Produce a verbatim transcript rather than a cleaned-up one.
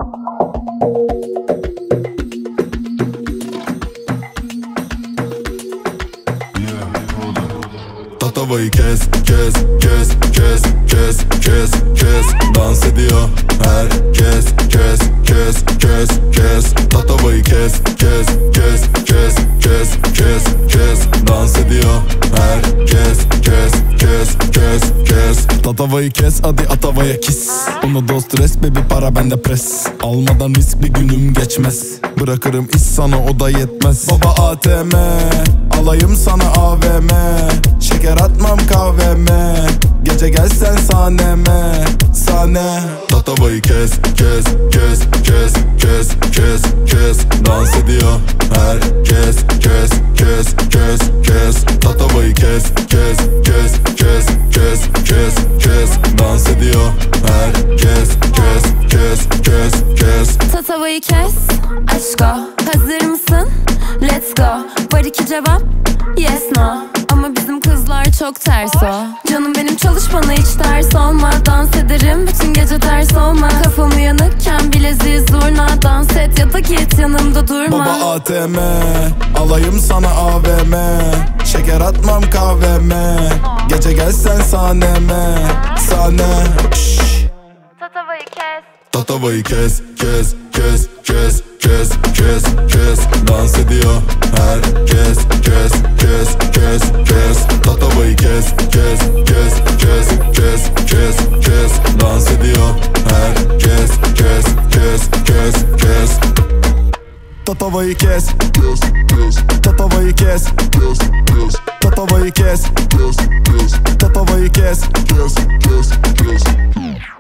Tatavayı kes, kes, kes, kes, kes, kes, kes. Dans ediyor herkes, kes, kes, kes, kes. Tatavayı kes, kes, kes, kes, kes, kes, kes. Dans ediyor herkes, kes, kes, kes, kes. Tatavayı kes, hadi atavaya kiss. Onu dost stres, baby para bende pres. Almadan risk bir günüm geçmez. Bırakırım iş sana, o da yetmez. Baba A T M, alayım sana A V M. Şeker atmam kahveme. Gece gelsen sahneme, sahne. Tatavayı kes, kes, kes, kes, kes, kes, kes. Dans ediyor herkes, kes, kes, kes, kes. Tatavayı kes, kes, kes, kes, kes, kes, kes. Dans ediyor herkes, kes, kes, kes, kes. Tatavayı kes, aşko. Hazır mısın? Let's go. Var iki cevap, yes no. Ama bizim kızlar çok ters o. Canım benim çalış bana hiç ters olma. Dans ederim bütün gece ters olma. Kafam uyanıkken bileziği zurna. Dans et ya da git yanımda durma. Baba A T M, alayım sana A V M. Şeker atmam kahveme. Gece gelsen sahneme, sahne. Şşş. Tatavayı kes. Tatavayı kes, kes, kes, kes, kes, kes, kes. Dans ediyor herkes, kes, kes, kes, kes. Tatavayı kes, kes, kes, kes, kes, kes, kes. Dans ediyor herkes, kes, kes, kes, kes. Tatavayı kes, kes, kes. Tatavayı kes, kes, kes. Tatavayı kes, kes, kes. Tatavayı kes, kes, kes, kes.